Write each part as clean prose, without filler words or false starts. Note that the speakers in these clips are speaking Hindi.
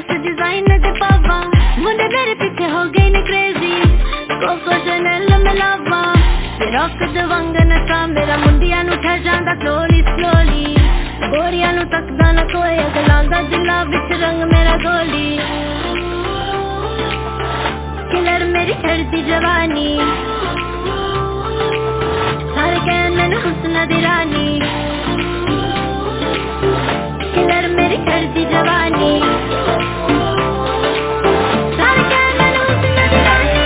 बस डिजाइन दे पावा मुंडे मेरे पीछे हो गए ने क्रेजी कोको चैनल में लावा रॉक दवंग नशा मेरा मुंडिया नु ठह जांदा स्लोली स्लोली गोरिया नु तकदा न कोई अगलांदा दिला विच रंग मेरा गोली किलर मेरी चढ़ती जवानी सारे कहन मैंने हुस्न दी रानी किलर मेरी चढ़ती जवानी सारे कहन मैंने हुस्न दी रानी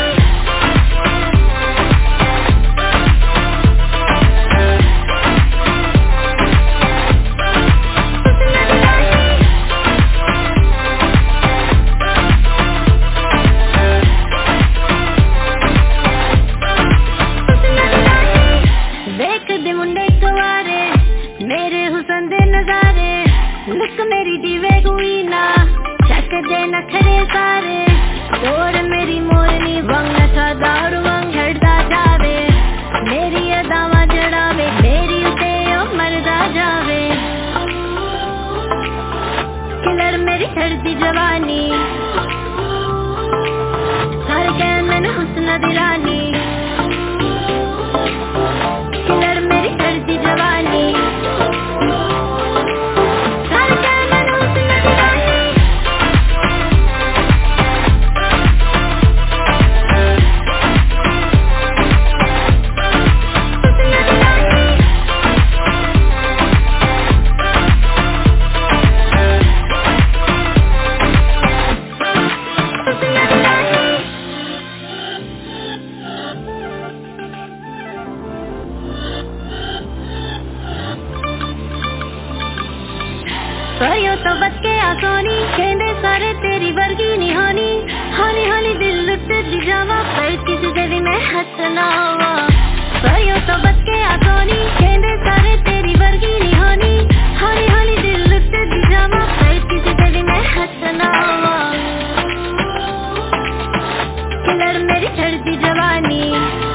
लुक मेरी दीवे गुईना चक दे नखरे सारे दौड़ मेरी मोरनी वंग नशा दारू वंग हड़दा जावे मेरी अदावा जड़ावे मेरी उते ओ मरदा जावे किलर मेरी चढ़ती जवानी सारे कहन मैंने हुस्न दी रानी किलर मेरी चढ़ती जवानी सोयो तो बच के आसोनी कहंदे सारे तेरी वर्गी नहीं होनी हौली हौली दिल लुट दी जावा पर किसी दे भी मैं हथ ना हुआ सोयो तो बच के आसोनी कहंदे सारे तेरी वर्गी नहीं होनी हौली हौली दिल लुट दी जावा पर किसी दे भी मैं हथ ना हुआ किलर मेरी चढ़ती जवानी